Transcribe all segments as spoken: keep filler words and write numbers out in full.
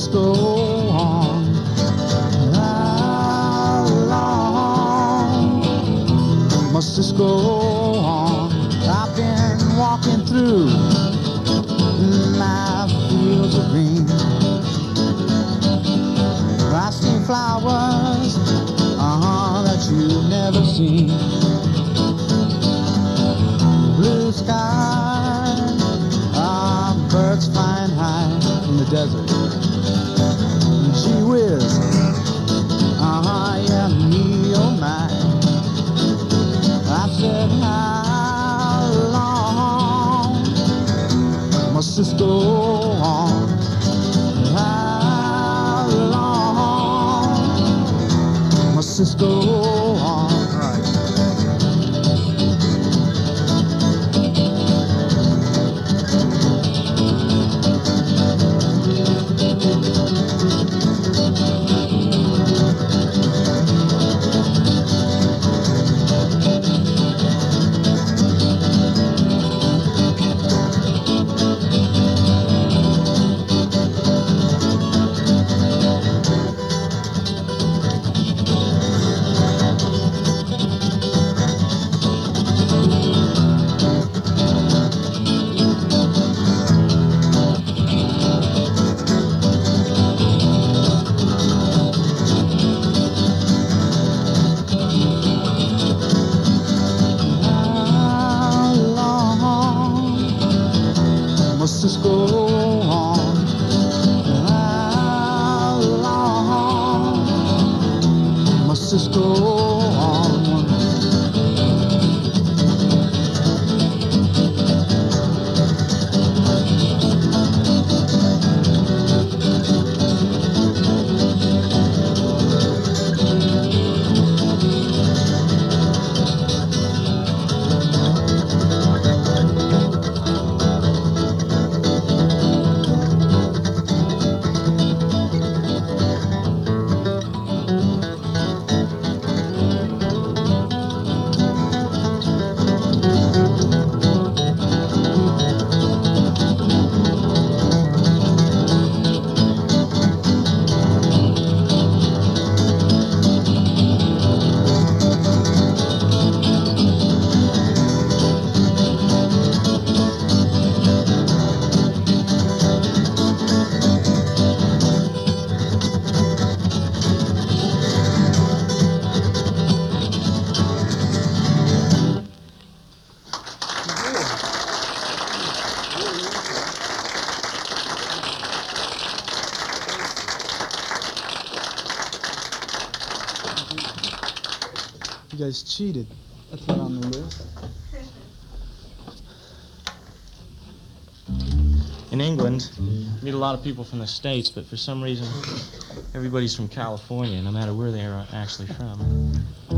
this go on? How long must this go on? I've been walking through my fields of green. I see flowers, uh-huh, that you've never seen. Blue sky, ah, birds flying high in the desert. Gee whiz, uh-huh, yeah, me, oh my. I said, how long must this go on? How long must this go on? Right. Must this go on? How long must this go on? You guys cheated. That's not on the list. In England, you meet a lot of people from the States, but for some reason, everybody's from California, no matter where they are actually from.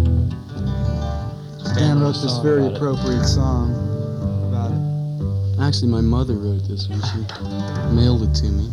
Dan wrote this very about it. appropriate song about it. Actually, my mother wrote this one. She mailed it to me.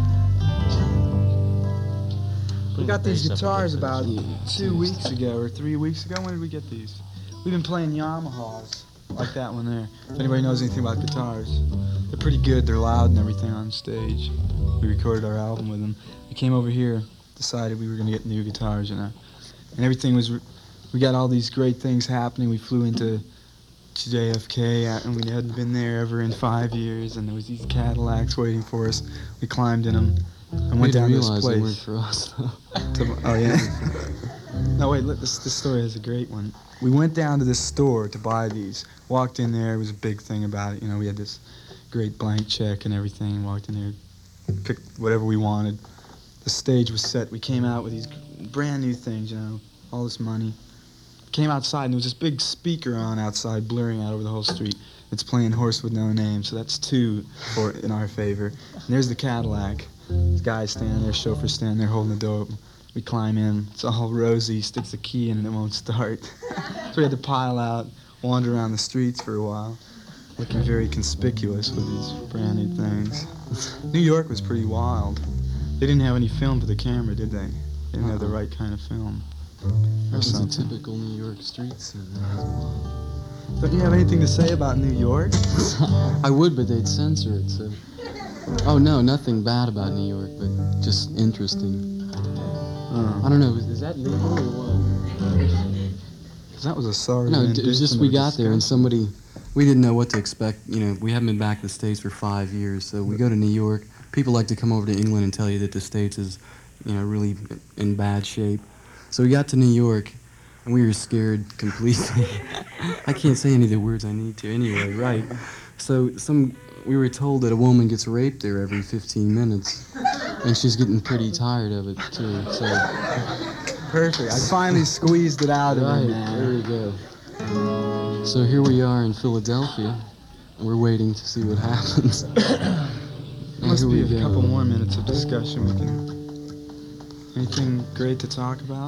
We got these guitars about Yeah. two weeks ago or three weeks ago. When did we get these? We've been playing Yamahas, like that one there. If anybody knows anything about guitars, they're pretty good. They're loud and everything on stage. We recorded our album with them. We came over here, decided we were going to get new guitars, you know. And everything was, we got all these great things happening. We flew into J F K, and we hadn't been there ever in five years, and there was these Cadillacs waiting for us. We climbed in them and We went down didn't to this realize they place. weren't for us, though. To, oh yeah. No wait, look, this this story is a great one. We went down to this store to buy these. Walked in there, it was a big thing about it. You know, we had this great blank check and everything. Walked in there, picked whatever we wanted. The stage was set. We came out with these brand new things, you know, all this money. Came outside and there was this big speaker on outside, blaring out over the whole street. It's playing Horse with No Name, so that's two for in our favor. And there's the Cadillac. This guy's standing there, chauffeur standing there holding the door open. We climb in. It's all rosy. Sticks the key in and it won't start. So we had to pile out, wander around the streets for a while, looking very conspicuous with these brand new things. New York was pretty wild. They didn't have any film for the camera, did they? They didn't have the right kind of film. That was a something. typical New York street scene. Don't you have anything to say about New York? I would, but they'd censor it, so... Oh no, nothing bad about New York, but just interesting. Uh, I don't know. Is, is that legal or what? 'cause that was a sorry. No, it rendition was just of we a got there and discussion. somebody, we didn't know what to expect. You know, we haven't been back to the States for five years, so we go to New York. People like to come over to England and tell you that the States is, you know, really in bad shape. So we got to New York, and we were scared completely. I can't say any of the words I need to anyway, right? So some, we were told that a woman gets raped there every fifteen minutes, and she's getting pretty tired of it too. So Perfect. I finally squeezed it out of right, her, there man. we go. So here we are in Philadelphia, and we're waiting to see what happens. And Must here be we a go. couple more minutes of discussion. We can. Anything great to talk about?